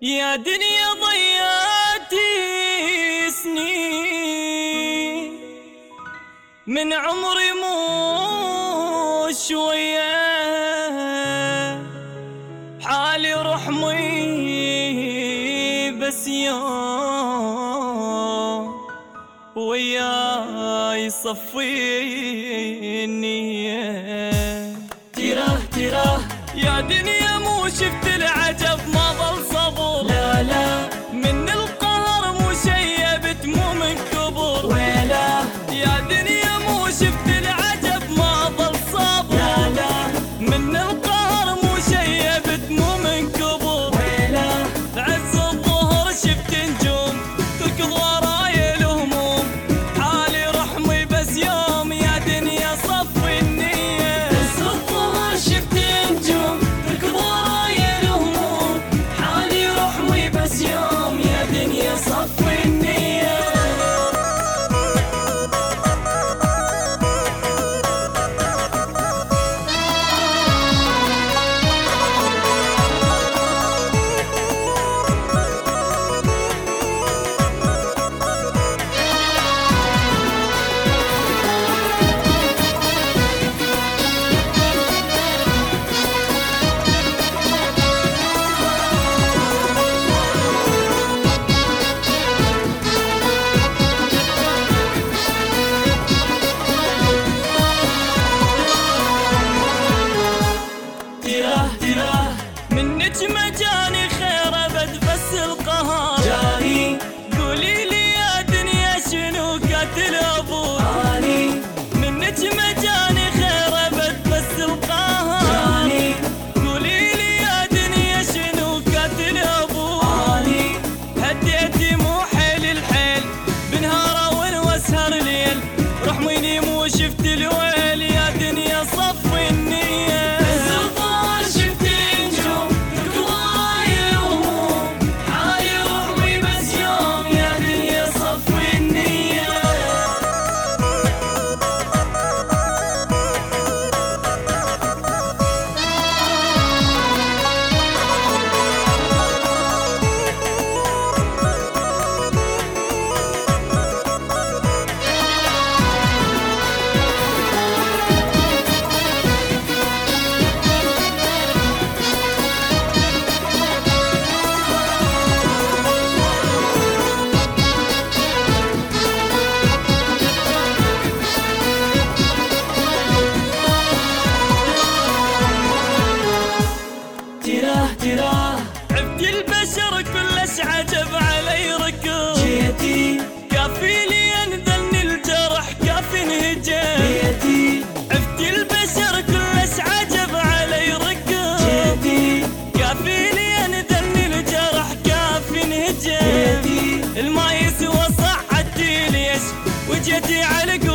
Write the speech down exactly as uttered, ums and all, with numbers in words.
يا دنيا ضيعتي سنين من عمري مو شوية، حالي رحمي بس يوم وياي صفي النية. تراه تراه يا دنيا مو شفت العجب ما ظل صبر، لا لا من القهر مو شيبت مو من كبر، ويلا يا دنيا مو شفت العجب ما ظل صبر، لا لا من القهر مو شيبت مو من كبر، ويلا عز الظهر شفت نجوم تركض وراي الهموم، حالي رحمي بس يوم يا دنيا صفي النية. عز الظهر شفت نجوم تركض وراي الهموم، حالي رحمي بس يوم يا دنيا صفي النية. من نجمة جاني خير أبد بس القهر جاني، قولي لي يا دنيا شنو قاتل أبوك أني. من نجمة جاني خير أبد بس القهر جاني، قولي لي يا دنيا شنو قاتل أبوك أني. هديتي مو حيل الحيل بنهار واسهر ليل، رحميني مو شفت الويل يا دنيا صفي النية. عبد البشر كلش عجب علي ركض جيتي، كافي لي انذلني الجرح كافي انهجم جيتي. عبد البشر كلش عجب علي ركض جيتي، كافي لي انذلني الجرح كافي انهجم جيتي. الما يسوى صعدتي ليش وجيتي على